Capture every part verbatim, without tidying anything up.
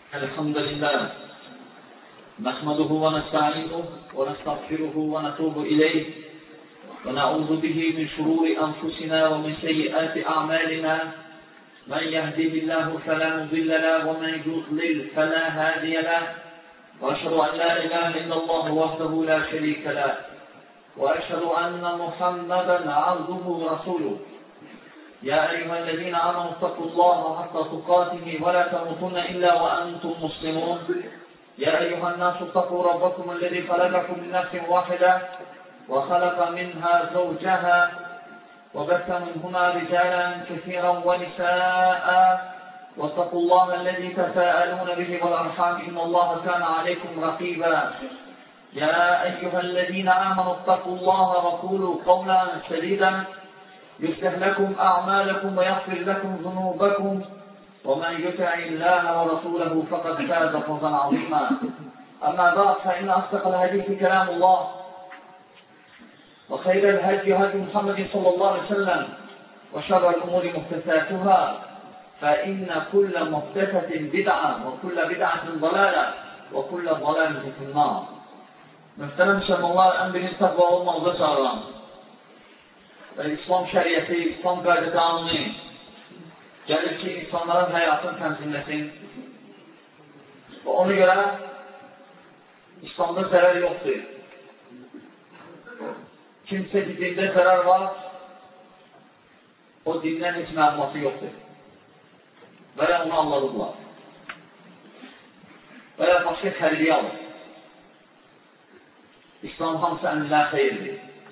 الحمد لله نحمده ونستعينه ونستغفره ونتوب إليه ونعوذ به من شرور أنفسنا ومن سيئات أعمالنا من يهده الله فلا مضل له ومن يضلل فلا هادي له وأشهد أن لا إله إلا الله وحده لا شريك له وأشهد أن محمدا عبده ورسوله يا أيها الذين آمنوا اتقوا الله حق تقاته ولا تموتن إلا وأنتم مسلمون يا أيها الناس اتقوا ربكم الذي خلقكم من نفس واحدة وخلق منها زوجها وبث منهما رجالا كثيرا ونساء واتقوا الله الذي تساءلون به والأرحام إن الله كان عليكم رقيبا يا أيها الذين آمنوا اتقوا الله وقولوا قولا سديدا يصلح لكم أعمالكم ويغفر لكم ذنوبكم ومن يطع الله ورسوله فقد فاز فوزا عظيما أما بعد فإن أصدق الحديث كلام الله وخير الهدي هدي محمد صلى الله عليه وسلم وشر الأمور محدثاتها فإن كل محدثة بدعة وكل بدعة ضلالة وكل ضلالة في النار. Mühtərəm müsəlmanlar, ən birinci təqva olmaqda çağıran və İslam şəriəti, İslam qayda qanunu gəlir ki, insanların həyatını təmkinləsin və ona görə İslamda zərər yoxdur. Kimsə ki, dində zərər var, o dindən heç məlumatı yoxdur və ya onu anladıblar və ya başqa tərbiyə alır. İslam hamısı əmrlər xeyirdir.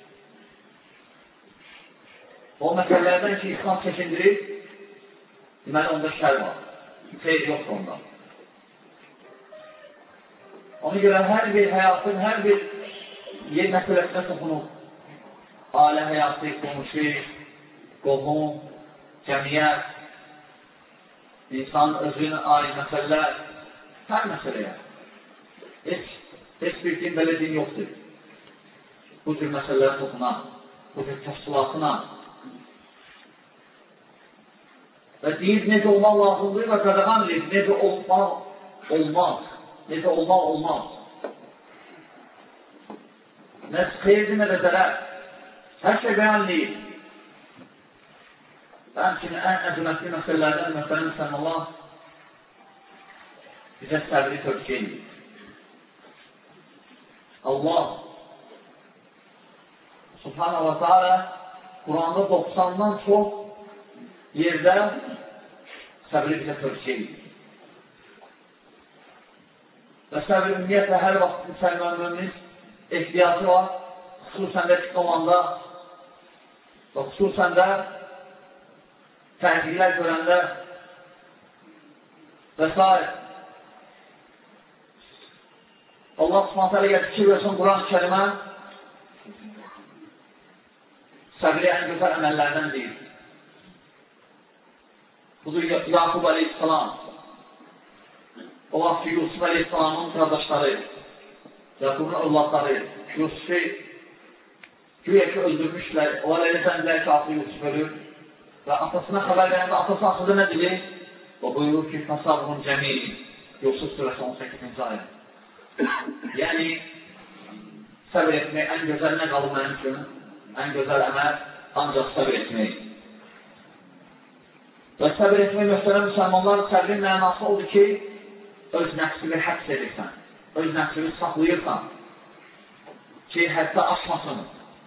O məsələlərdən ki, İslam çəkindirir, deməli, onda şər var. Xeyr yoxdur ondan. Ona görə hər bir həyatın, hər bir yer məsələsinə toxunur. Ailə həyatı, qonşu, qohum, cəmiyyət, insan özünün aid məsələlər, hər məsələyə. Heç, heç bir din belə din yoxdur. Bu cür məsələlərə toxunan, bu cür təşkilatına və deyir, necə olmaq lazımdır və qadağan edir, necə olmaq olmaz, necə olmaq olmaz. Nə xeyirdir, nə də zərər. Hər şey bəyan deyil. Və həmçinin ən əzəmətli məsələlərdən mühtərəm müsəlmanlar bizə səbri tövsiyə edir. Allah Subhanahu wa ta'ala Quranda doxsandan çox yerdə səbri bizə tövsiyə edir. Və səbir ümumiyyətlə hər vaxt müsəlmanlarımız ehtiyacı var, xüsusən də çıxıq olanda və xüsusən də təhlilər görəndə və s. Allah Subhanahu wa ta'ala fikir versin Quran-ı Kərimə səbri ən gözəl əməllərdən deyir. Budur Yaqub Aleyhisselam. O vaxt Yusuf Aleyhisselamın qardaşları, Yaqubun övladları Yusufu güya ki öldürmüşlər. Onlar elə zəndilər ki, atı Yusuf ölür və atasına xəbər verəndə atası axıda nə deyir? O buyurur ki, Fasabunun cəmili Yusuf surəsi on səkkizinci ayı. Yəni, səbir etmək ən gözəl nə qalır mənim üçün? Ən gözəl əməl ancaq səbir etmək. Və səbir etmək mühtərəm müsəlmanlar, səbrin mənası oldu ki, öz nəfsini həbs edirsən, öz nəfsini saxlayırsan ki, həddə aşmasın,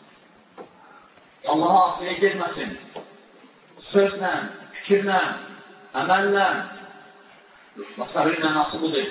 Allaha asiyə gelməsin, sözlə, fikirlə, əməllə və səbrin mənası budur.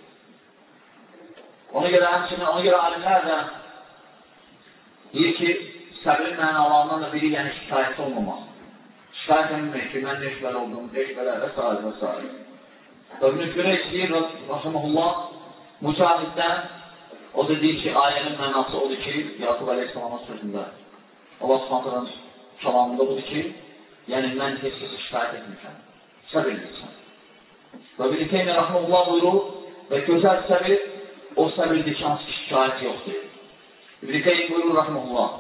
Ona görə həmçinin, ona görə alimlər də deyir ki, səbrin mənalarından da biri, yəni şikayət olmamaq. Şikayət etmək ki, mən neş belə oldum, neş belə və s. və s. İbn-i Cüreyc deyir, Rasimullah, Mücahiddən, o da deyir ki, ayənin mənası odur ki, Yaqub Aleyhisselamın sözündə, Allah Subhanahu kəlamında budur ki, yəni mən heç kəsə şikayət etmişəm, səbir edirsən. Və İbn-i Teymiyyə Rasimullah buyurur və gözəl səbir, o səbirdir ki, hansı şikayət yoxdur. İbn-i Teymiyyə buyurur Rasimullah,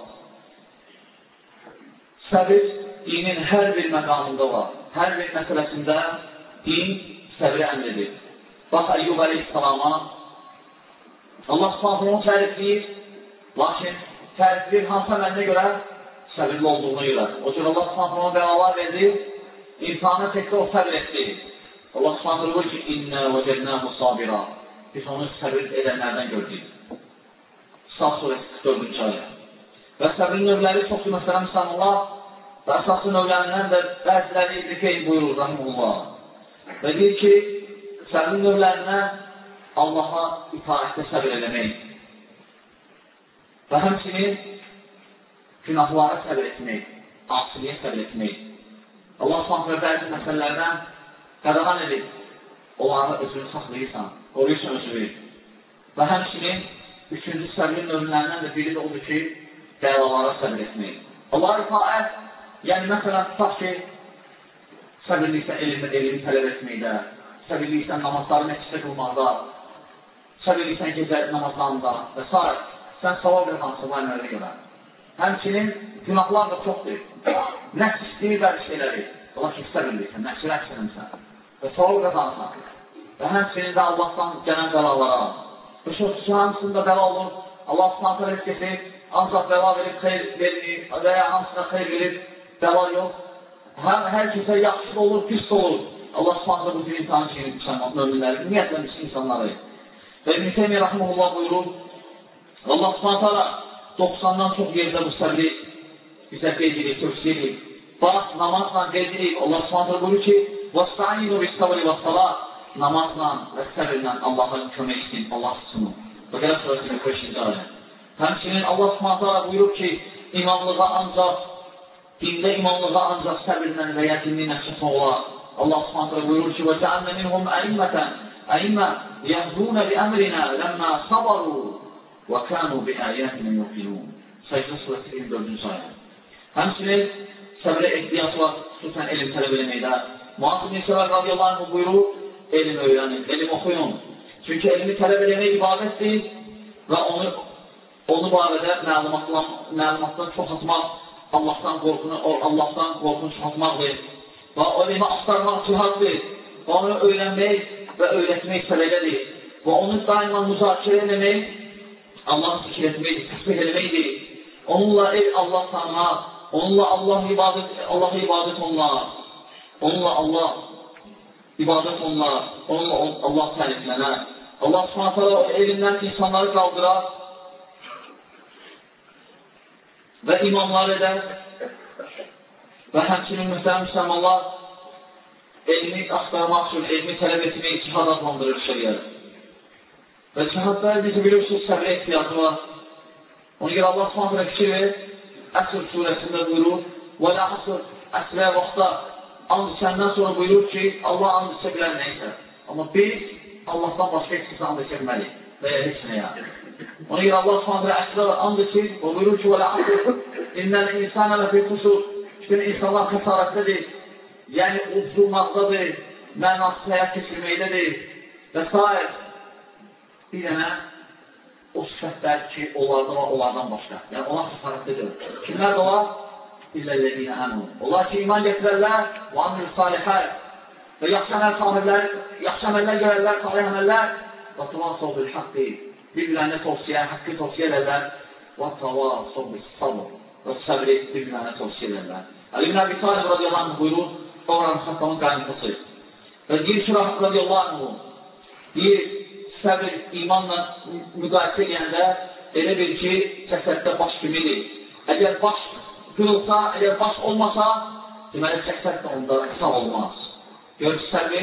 səbir dinin hər bir məqamında var, hər bir məsələsində din səbri əmr edir. bax, Əyyub əleyhissalama Allah subhanətə onu tərifləyir, lakin tərifləyir hansı əməlinə görə? Səbirli olduğuna görə. O cür Allah subhanətə ona bəlalar verdi, imtihana təkdə o səbir etdi. Allah subhanətə buyur ki, İnnə və cənnəhu sabira. Biz onu səbir edənlərdən gördük. Saf surəsi qırx dördüncü ayə. Və səbrin növləri çoxdur, məsələn, müsəlmanlar və əsaslı növlərindən də bəziləri İbn Qeym buyurur, rahimehullah. Və deyir ki, səbrin növlərindən Allaha itaətdə səbir eləmək və həmçinin günahlara səbir etmək, asiliyə səbir etmək. Allah s.ə.v. bəzi məsələlərdən qadağan edib, onları özünü saxlayırsan, qoruyursan özünü. Və həmçinin üçüncü səbrin növlərindən də biri də odur ki, dəvalara səbir etmək. Allah itaət, yəni məsələn, tutaq ki, səbirlikdən elmi, elmi tələb etməkdə, səbirlikdən namazları məscidə qılmaqda, səbirlikdən gecə namazlarında və s. Sən savab qazanırsan bu əmrlərə görə. Həmçinin günahlar da çoxdur. Nəfs istəyir bəzi şeyləri. Allah ki, səbirliksən, nəfsini əksənimsən və savab qazanırsan. Və həmçinin də Allahdan gələn bəlalara. Və şöxsüsü hamısında bəla olur. Allah s.ə.v. etkisi ancaq bəla verib, xeyr vermir və ya hamısına xeyr verib, bəla yox. Hər, hər kimsə yaxşı da olur, pis də olur. Allah s.ə.v. bu cür imtihanı çeynir müsəlman möminləri, ümumiyyətlə bütün insanları. Və İbn Teymiyyə rahimehullah buyurur, Allah s.ə.v. doxsandan çox yerdə bu səbri bizə qeyd edir, tövsiyə edir. Bax, namazla qeyd edir. Allah s.ə.v. buyurur ki, وَاسْتَعِينُ بِالصَّبْرِ وَالصَّلَاةِ namazla və səbirlə Allah'a kömək etsin, Allah tutsun. Bəqərə surəsinin beşinci ayə. Həmçinin Allah s.ə.v. buyurur ki, imamlığa ancaq, dində imamlığa ancaq səbirlə və yəqinli nəfsət olar. Allah s.ə.v. buyurur ki, وَجَعَلْنَ مِنْهُمْ أَئِمَّةً أَئِمَّةً يَهْدُونَ بِأَمْرِنَا لَمَّا صَبَرُوا وَكَانُوا بِآيَاتِنَا يُوقِنُونَ Səcdə surəsi iyirmi dördüncü ayə. Həmçinin səbrə ehtiyat var, xüsusən elm tələb eləməkdə. Muaz ibn Cəbəl radiyallahu anh buyurur, elm öyrənin, elm oxuyun. Çünki elmi tələb eləmək ibadətdir və onu, onu barədə məlumatdan çoxaltmaq, Allahdan qorxunu, Allahdan qorxunu çoxaltmaqdır. Və o elmi axtarmaq cihaddır. Və onu öyrənmək və öyrətmək sələqədir. Və onu daima müzakirə eləmək, Allah'ı zikir etməkdir, təsbih eləməkdir. Onunla el Allah tanımaq, onunla Allah ibadət, Allah'a ibadət onlar. Onunla Allah ibadət onlar, onunla Allah təriflənər. Allah s.ə.v. elindən insanları qaldırar və imamlar edər və həmçinin müstəhəm müsəlmanlar elmi axtarmaq üçün, elmi tələb etmək, cihad adlandırır şəriyyət. Və cihadda necə bilirsiniz, səbrə ehtiyatı var. Ona görə Allah s.ə.v. fikir verir, Əsr surəsində buyurur, və lə əsr, əsrə vaxtda and səndən sonra buyurur ki, Allah and içə bilər neysə. Amma biz Allahdan başqa heç kəsə and içə bilməliyik və ya heç nəyə. Ona görə Allah s.ə.v. əsrə and içir, o buyurur ki, və lə əsr, innəl insana ləfi qusur, bütün insanlar xəsarətdədir, yəni ucuzulmaqdadır, mənasız həyat keçirməkdədir və s. Bir dənə o sifətlər ki, onlarda var, onlardan başqa. Yəni, onlar xəsarətlidir. Kimlər də var? İlləlləzinə əmur. Onlar ki, iman getirərlər, və amil salihər və yaxşı əməl sahiblər, yaxşı əməllər görərlər, salih əməllər və tavasov bil haqqı, bir-birlərinə tavsiyə, haqqı tavsiyə edərlər və tavasov bil sabr və səbri bir-birlərinə tavsiyə edərlər. Əli ibn Əbi Talib radiyallahu anh buyurur, Oğran Xattamın qaynıqlısı və deyir ki, radiyallahu anh deyir, səbir imanla müqayisə edəndə elə bil ki, cəsəddə baş kimidir. Əgər baş qırılsa, əgər baş olmasa, deməli cəsəd də onda sağ olmaz. Görür, səbir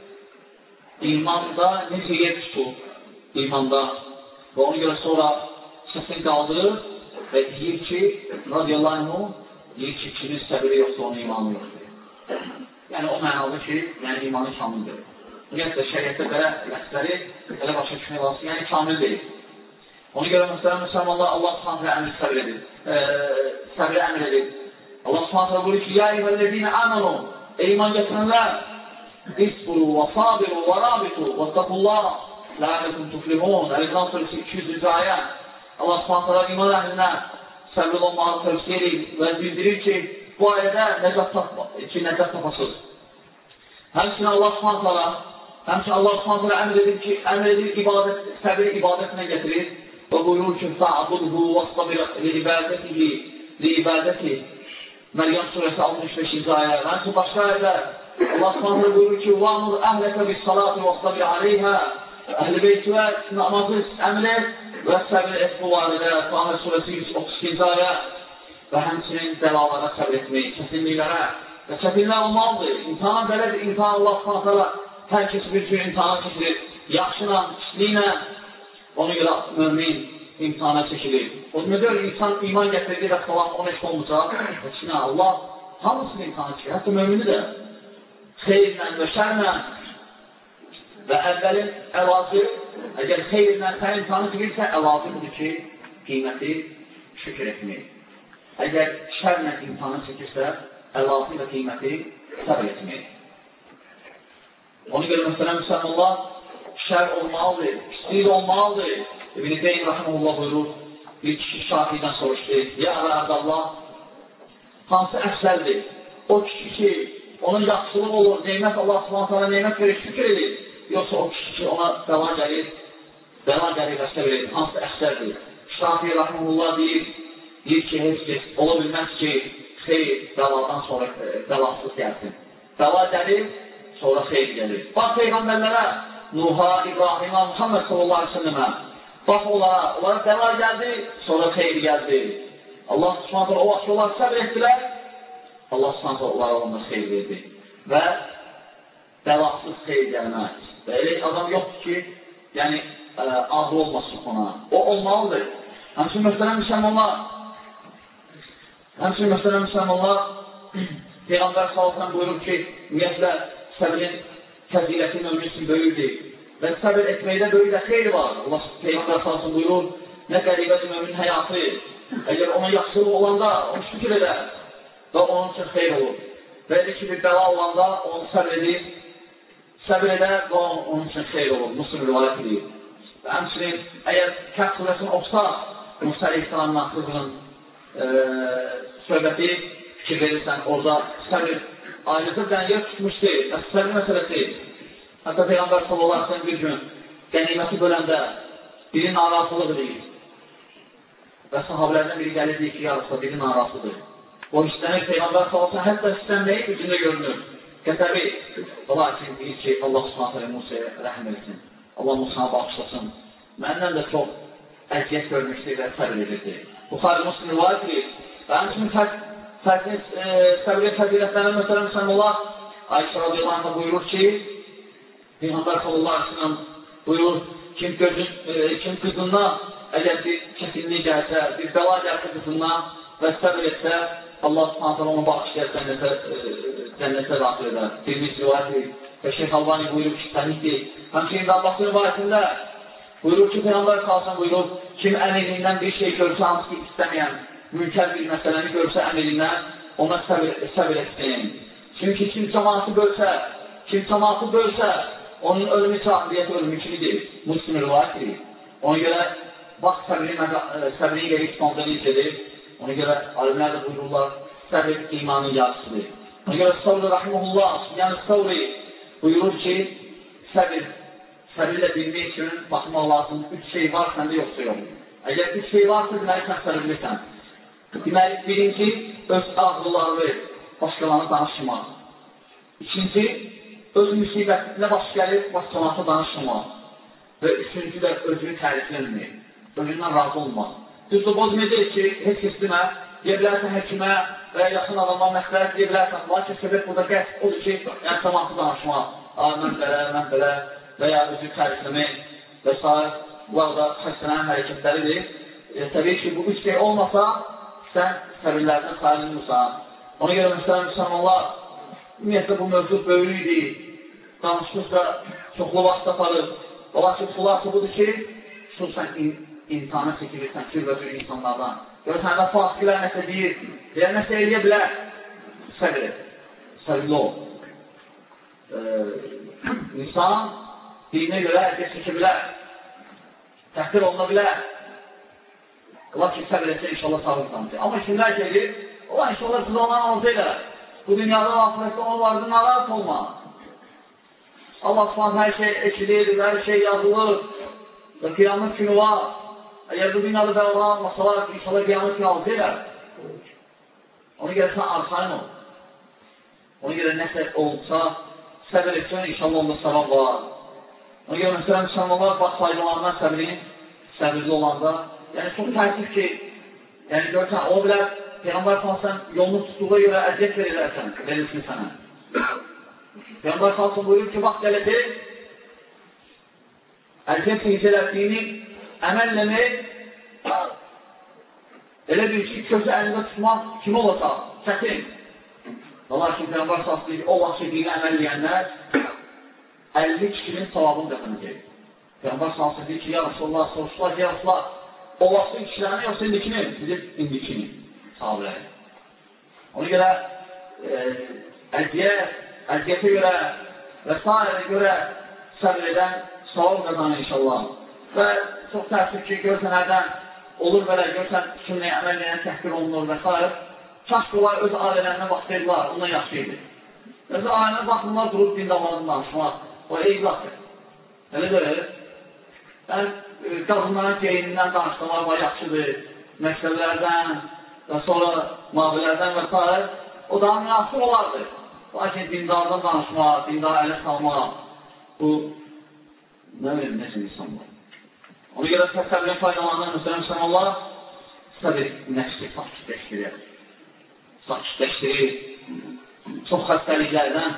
imanda necə yer tutur imanda və ona görə sonra səsini qaldırır və deyir ki, radiyallahu anh deyir ki, kimin səbiri yoxsa onun imanı yoxdur. Yəni o mənalı ki, yəni imanı kamildir. Ümumiyyətlə, şəriətdə belə ləsləri elə başa düşmək lazım, yəni kamil deyil. Ona görə müstəhəm müsəlmanlar Allah s.ə.v. əmri səbir edir, səbri əmr edir. Allah s.ə.v. buyurur ki, ya eyyuhəl-ləzīnə əmənu, ey iman gətirənlər, isburu və sabiru və rabitu və təqullah, lə'ələkum tuflihun, Əl-İmran surəsi iki yüzüncü ayə. Allah s.ə.v. iman əhlinə səbir olmağı tövsiyə edir və bildirir ki, bu ayədə nəcət tapasız. Həmçinin Allah s.ə.v. Həmçin Allah Subhanahu əmr edir ki, əmr edir ibadət, səbiri ibadətlə gətirir. Və buyurur ki, fa'budhu vəstabir li-ibadətihi li-ibadətihi. Məryəm surəsi altmış beşinci ayə. Həmçin başqa ayədə Allah Subhanahu buyurur ki, va'mur əhləkə bis-salati vəstabir aleyhə. Əhl-i beytə namazı əmr et və səbir et bu barədə. Tahir surəsi yüz otuz ikinci ayə. Və həmçinin bəlalara səbir etmək, çətinliklərə və çətinlər olmalıdır. İmtihana belədir, imtihan Allah Subhanahu hər kəs bir cür imtihana çəkilir. Yaxşıla, pisliklə, ona görə mümin imtihana çəkilir. O nədir, insan iman gətirdi və salam ona iş olmuşsa, içinə Allah hamısını imtihana çəkilir. Hətta mümini də xeyrlə və şərlə və əvvəlin əlacı, əgər xeyrlə sən imtihana çəkirsə, əlacı budur ki, qiyməti şükür etmək. Əgər şərlə imtihana çəkirsə, əlacı və qiyməti səbir etmək. Ona görə məsələn, müsəlmanlar şər olmalıdır, pislik olmalıdır. İbn-i Qeym Rəhəməllah buyurur, bir kişi Şafiidən soruşdu, ya Əbədəllah, hansı əfsəldir? O kişi ki, onun yaxşılıq olur, neymət Allah Subhanahu neymət verir, şükür edir. Yoxsa o kişi ki, ona bəla gəlir, bəla gəlir və səbir edir, hansı əfsəldir? Şafii Rəhəməllah deyir, deyir ki, heç ki, ola bilməz ki, xeyr, bəladan sonra bəlasız gəlsin. Bəla gəlir, sonra xeyr gəlir. Bax Peyğəmbərlərə, Nuh'a, İbrahim'a, Muhammed sallallahu aleyhi ve sellemə, bax onlara, onlara bəla gəldi, sonra xeyr gəldi. Allah subhanətlə o vaxt onlar səbr etdilər, Allah subhanətlə onlara onlara xeyr verdi. Və bəlasız xeyr gəlməz. Və elə adam yoxdur ki, yəni ağlı olmasın ona. O olmalıdır. Həmçin məsələn müsəlmanlar, həmçin məsələn müsəlmanlar, Peyğəmbər sallallahu buyurur ki, ümumiyyətlə, səbrin fəziləti mömin üçün böyükdür və səbir etməkdə böyük də xeyri var. Allah Peyğəmbər salsın buyurur, nə qəribədir mömin həyatı. Əgər ona yaxşılıq olanda onu şükür edər və onun üçün xeyr olur. Və edir ki, bir bəla olanda onu səbir edir, səbir edər və onun üçün xeyr olur. Müslüm rivayət edir. Və həmçinin, əgər Kəhf surəsini oxusaq, Musa əleyhissalamla qızının söhbəti fikir verirsən, orada səbir ayrıca yer tutmuşdu, əsrəli məsələsi. Hətta Peyğəmbər sallallahu aleyhi bir gün qəniməti böləndə biri narazılıq edir. Və sahabilərdən biri gəlir deyir ki, yarıqsa biri narazıdır. O istənir Peyğəmbər sallallahu aleyhi hətta istənməyi gücündə görünür. Qətəbi, lakin deyir ki, Allah subhanətlə Musa'ya rəhm etsin. Allah Musa'na bağışlasın. Məndən də çox əziyyət görmüşdür və səbir edirdi. Buxarı Müslim rivayət edir. Və həmçinin səbrin fəzilətlərinə məsələn müsəlmanlar Ayşə radiyallahu anh'a buyurur ki, Peyğəmbər sallallahu aleyhi ve sellem buyurur, kim, gözün, e, kim qızından əgər bir çətinlik gəlsə, bir bəla gəlsə qızından və səbir etsə, Allah subhanətlə onu bağışlayar, cənnətə, e, cənnətə daxil edər. Birimiz rivayət edir və Şeyh Albani buyurur ki, səhiddir. Həmçinin Dağbaqlı rivayətində buyurur ki, Peyğəmbər sallallahu buyurur, kim əmirindən bir şey görsə, hansı ki istəməyən, mülkər bir məsələni görsə əmirindən, ona səbir, səbir etsin. Çünki kim cəmaatı bölsə, kim cəmaatı bölsə, onun ölümü sahibiyyəti ölümü kimidir. Müslim rivayət edir. Ona görə, bax, səbrin yeri İslamda necədir. Ona görə, alimlər də buyururlar, səbir imanın yarısıdır. Ona görə, Savri Rahimullah, yəni Savri buyurur ki, səbir, səbirlə bilmək üçün baxmaq lazım, üç şey var, səndə yoxsa yox. Əgər üç şey varsa, deməli, sən səbirlisən. Deməli, birinci, öz ağrılarını, başqalarına danışmaq. İkinci, öz müsibətinə baş gəlir, başqalarına danışmaq. Və üçüncü də özünü təriflənmək, özündən razı olmaq. Düzdür, boz necə ki, heç kəs demə, deyə bilərsən həkimə və yaxın adamlar məxlət deyə bilərsən, lakin sebeb burada qəs odur ki, yəni cəmaatı danışmaq, mən belə, mən belə və ya özünü tərifləmək və s. Bunlar da xəstələnən hərəkətləridir. E, təbii ki, bu üç şey olmasa, sən səbirlərdən sayılmırsan. Ona görə məsələn, müsəlmanlar, ümumiyyətlə bu mövcud böyüyüdür, danışmışsa çoxlu vaxt aparır. Ola ki, xulası budur ki, xüsusən imtihana çəkilirsən, cürbəcür insanlardan. Görürsən, və fasiklər nəsə deyir, deyər, nəsə eləyə bilər, səbir et, səbirli ol. E, insan dininə görə ərkək çəkə bilər, təhqir oluna bilər. Lakin səbir etsə, inşallah sağlıqlanır. Amma kimlər gedir, ola inşallah siz ondan orta elə. Bu dünyada ahirətdə onun vardı, narahat olma. Allah subhanə hər şey ekilir, hər şey yazılır və qiyamət günü var. Əgər bu dünyalı və Allah masalar, inşallah qiyamət günü aldı edər. Ona görə sən arxayın ol. Ona görə nəsə olsa, səbir etsən, inşallah onda savab var. Ona görə məsələn, müsəlmanlar bax faydalarından səbrin, səbirli olanda, yəni çox təəssüf ki, yəni görsən, o bilər, Peyğəmbər salsan yolunu tutduğuna görə əziyyət verirlərsən, verilsin sənə. Peyğəmbər salsan buyurur ki, bax gələcək, əziyyət çəkəcəklərdiyini əməlləmək, elə bir ki, közü əlində tutmaq kim olacaq? Çətin. Allah ki, Peyğəmbər salsan deyir ki, o vaxt ki, dini əməlləyənlər əlli kişinin savabını dəfənəcək. Peyğəmbər salsan deyir ki, ya Rasulullah, soruşlar ki, ya Rasulullah, o vaxtın kişilərini yoxsa indikini? Sizin indikini. Sahabələri. Ona görə əziyyət, əziyyətə görə və s. görə səbir edən savab qazanır inşallah. Və çox təəssüf ki, görsən hərdən olur belə, görsən sünnəyə əməlləyən təhqir olunur və s. Kaş bunlar öz ailələrinə vaxtlayırlar, ondan yaxşı idi. Öz ailələrə baxımlar durub dindallarını danışmaq, o eyzaqdır. Elə deyil. Yəni, qadınların geyinindən danışmalar var, yaxşıdır, məktəblərdən və sonra mavilərdən və s. O daha münasib olardır. Lakin dindardan danışmaq, dindar ələ salmaq, bu, nə verir, necə insanlar? Ona görə səbrin faydalarından müstələm müsəlmanlar səbir nəfsi sakitləşdirir. Sakitləşdirir. Çox xəstəliklərdən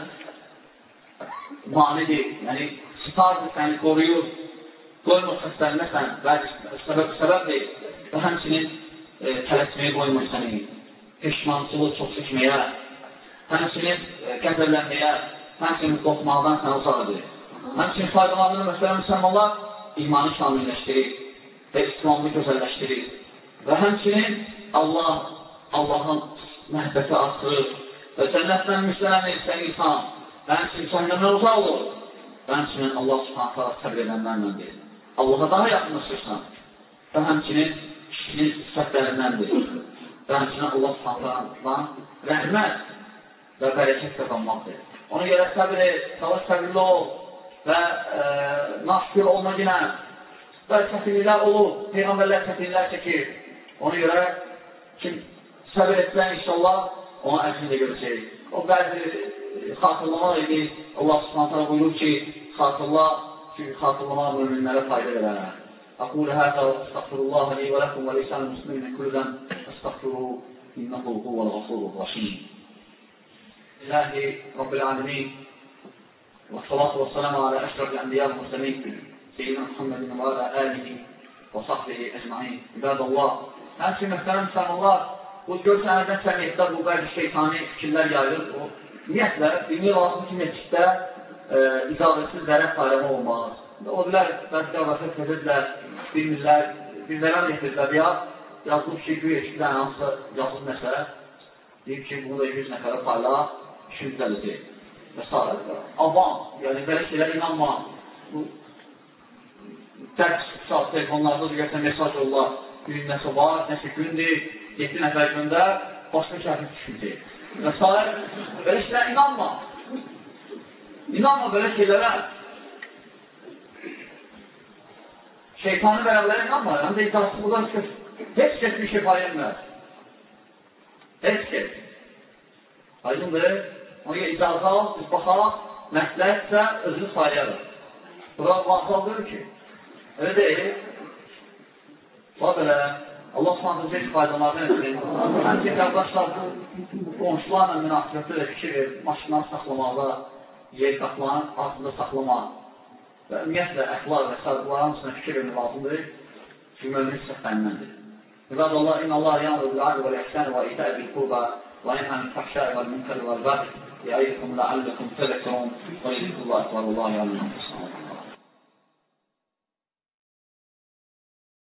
manidir, yəni sitardır, səni qoruyur, qoymur xəstələnəsən, səbəbdir və həmçinin tələsməyi qoymur səni, peşmançılığı çox çəkməyə, həmçinin qəzəblənməyə, həmçinin qorxmaqdan səni uzaq edir. Həmçinin faydalarını məsələn müsəlmanlar imanı şamilləşdirir və İslamını gözəlləşdirir və həmçinin Allah, Allahın məhbəti artırır və cənnətdən müstələmir sən insan və həmçinin cənnəmdən uzaq olur və həmçinin Allah subhanətə səbir edənlərləndir. Allaha daha yaxınlaşırsan və həmçinin kişinin sifətlərindəndir və həmçinin Allah subhanətə rəhmət və bərəkət qazanmaqdır. Ona görə səbir et, çalış səbirli ol və naşkür olma günə və çətinliklər olur, Peyğəmbərlər çətinliklər çəkir. Ona görə kim səbir etsən inşallah ona əcrini də görəcək. O bəzi xatırlamaq idi, Allah subhanətə buyurur ki, xatırla, çünki xatırlamaq müminlərə fayda edər. Aqulu həzə və əstəğfirullah li və ləkum və lisan müslimin kulludan əstəğfiru innəhu huvəl ğafurur rəşim. İlahi Rabbil alemin والصلاة والسلام على أشرف الأنبياء والمرسلين سيدنا محمد وعلى آله وصحبه أجمعين. عباد الله. Həmçinin məsələn müsəlmanlar bu görsənlərdən səmiyyətdə bu bəzi şeytani fikirlər yayılır. Ümumiyyətlə, bilmək lazım ki, məsciddə icazəsiz zərət sayılma olmaz. O bilər, bəzi qardaşlar sözürlər, bilmirlər, bilmərəm yetirlər ya yazılıb ki, güya eşitdən hansısa yazılıb nəsə deyib ki, bunu da yüz nəfərə payla, işin düzələcək. Və s. Avam, yəni belə şeylər inanma. Dərs saat telefonlarda da görsən mesaj olurlar. Gün nəsə var, nəsə gündür, yedi nəfər gündə başqa şəhərin düşüncək. Və s. Belə şeylər inanma. İnanma belə şeylərə. Şeytanı vərəqlərə inanma. Həm də icazsızlıqdan heç kəs bir şey payınmır. Heç kəs. Aydındır. Ona görə icazı al, biz baxaq, məsləhətsə özünü sayarıq. Bura vaxtlaldır ki, elə deyil. Bax belə, Allah s.ə.v. faydalarını etsin. Həmçin qardaşlar, bu qonşularla münasibətdə də fikir verir, maşınları saxlamaqda, yer qapıların altında saxlamaq və ümumiyyətlə əxlar və sərqlar hamısına fikir vermək lazımdır ki, mümin səfəndəndir. İbad Allah, inna Allah ya'muru bil adli vel ihsani və ita'i bil qurba və yenha anil fahşai vel munkari vel baghi يعظكم لعلكم تذكرون ويذكر الله أكبر والله يعلم أنفسكم